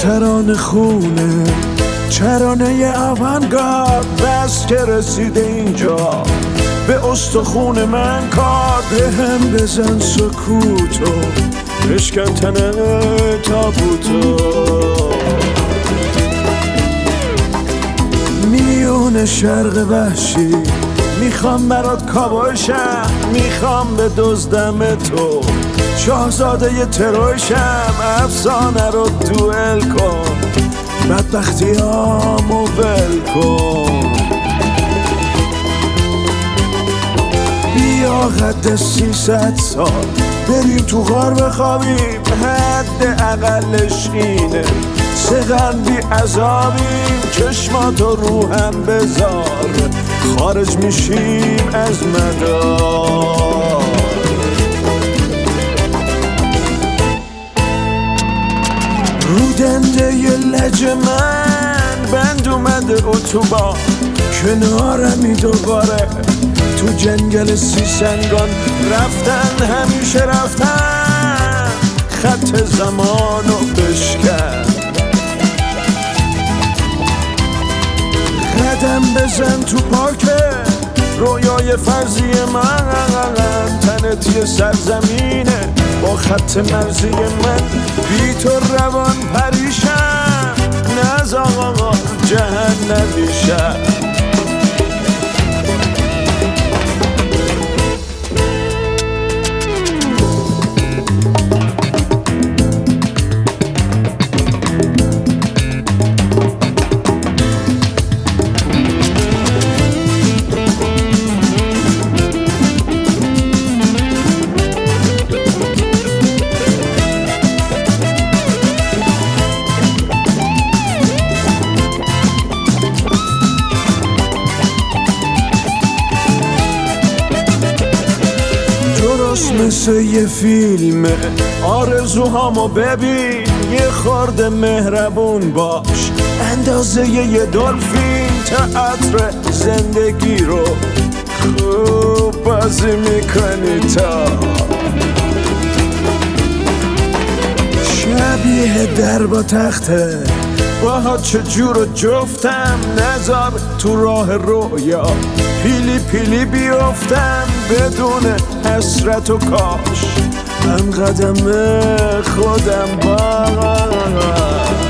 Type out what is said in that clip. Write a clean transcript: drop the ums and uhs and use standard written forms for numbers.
ترانه خونه، ترانه آونگارد، بس که رسیده اینجا به استخون من کار. به هم بزن سکوتو، بشکن تنه تابوتو. میون شرق وحشی میخوام برات کابوشم، میخوام به دزدم تو شاهزاده ی تروشم. افسانه رو دوئل کن، بدبختیامو ول کن. بیا قد 300 سال بریم تو غار بخوابیم، حد اقلش اینه سقن بی عذابیم. چشماتو روهم بذار، خارج میشیم از مدار. رودنده ی لج من بند اومده اتوبان، کنارمی دوباره تو جنگل سیسنگان. رفتن همیشه رفتن، خط زمانو بشکن. قدم بزن تو پارک رویای فرضی من، تنت یه سرزمینه با خط مرزی من. بی تو روان پریشم، نز آقا جهنمیشم. مثل یه فیلمه، آرزوهامو ببین، یه خورده مهربون باش، اندازه یه دلفین. تئاتر زندگی رو خوب بازی میکنی تا شبیه در با تخته. باهات چجور جفتم، نذار تو راه رویا پیلی پیلی بیفتم بدون حسرت و کاش هم قدم خودم با